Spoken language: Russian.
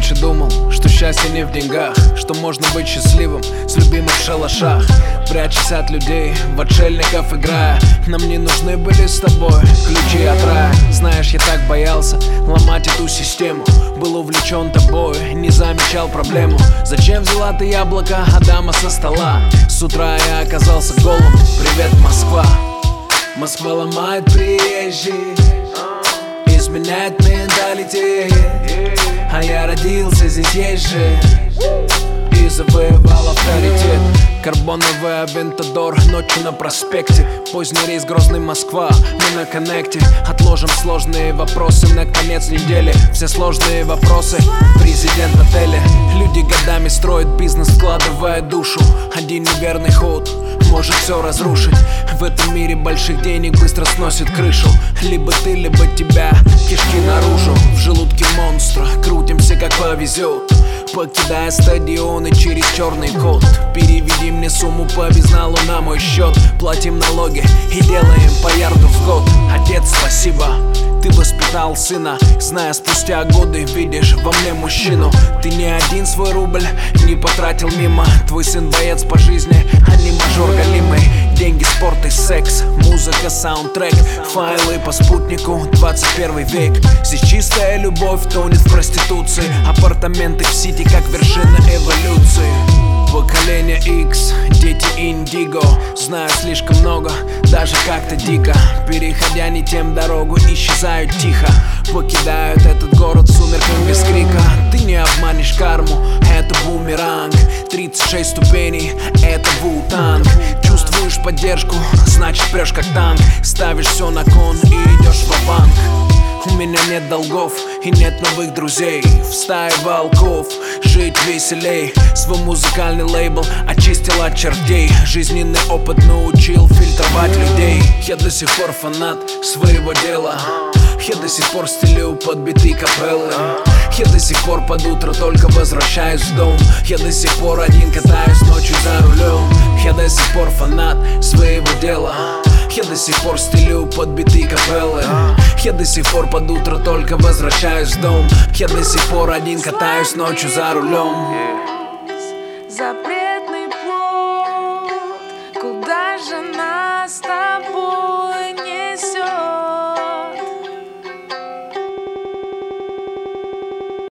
раньше думал, что счастье не в деньгах, что можно быть счастливым с любимых в шалашах, прячась от людей, в отшельников играя. Нам не нужны были с тобой ключи от рая. Знаешь, я так боялся ломать эту систему, был увлечен тобой, не замечал проблему. Зачем взяла ты яблоко Адама со стола? С утра я оказался голым. Привет, Москва. Москва ломает приезжих, изменяет менталитет, а я родился здесь, есть же, и завоевал авторитет. Карбоновый Авентадор, ночью на проспекте, поздний рейс Грозный, Москва, мы на коннекте. Отложим сложные вопросы на конец недели, все сложные вопросы. Президент отеля. Люди годами строят бизнес, вкладывая душу. Один неверный ход может все разрушить. В этом мире больших денег быстро сносит крышу. Либо ты, либо тебя, кишки наружу. В желудке монстра, крутимся как повезет, покидая стадионы через черный код. Переведи мне сумму по безналу на мой счет, платим налоги и делаем по ярду в год. Отец, спасибо, ты воспитал сына, зная спустя годы, видишь во мне мужчину. Ты ни один свой рубль не потратил мимо. Твой сын боец по жизни, а не мажор галимый. Деньги, спорт и секс, музыка, саундтрек, файлы по спутнику, 21 век. Здесь чистая любовь тонет в проституции, апартаменты в Сити как вершина эволюции. Поколение X, дети Индиго, знают слишком много, даже как-то дико. Переходя не тем дорогу, исчезают тихо, покидают этот город сумерками без крика. Ты не обманешь карму, это бумеранг. 36 ступеней, это Ву-Танг. Чувствуешь поддержку, значит прешь как танк. Ставишь все на кон и идешь ва-банк. У меня нет долгов и нет новых друзей. В стае волков жить веселей. Свой музыкальный лейбл очистил от чертей. Жизненный опыт научил фильтровать людей. Я до сих пор фанат своего дела. Я до сих пор стелю подбитые капеллы. Я до сих пор под утро только возвращаюсь в дом. Я до сих пор один катаюсь ночью за рулем. Я до сих пор фанат своего дела. Я до сих пор стелю подбитые капеллы. Я до сих пор под утро только возвращаюсь в дом. Я до сих пор один катаюсь ночью за рулем.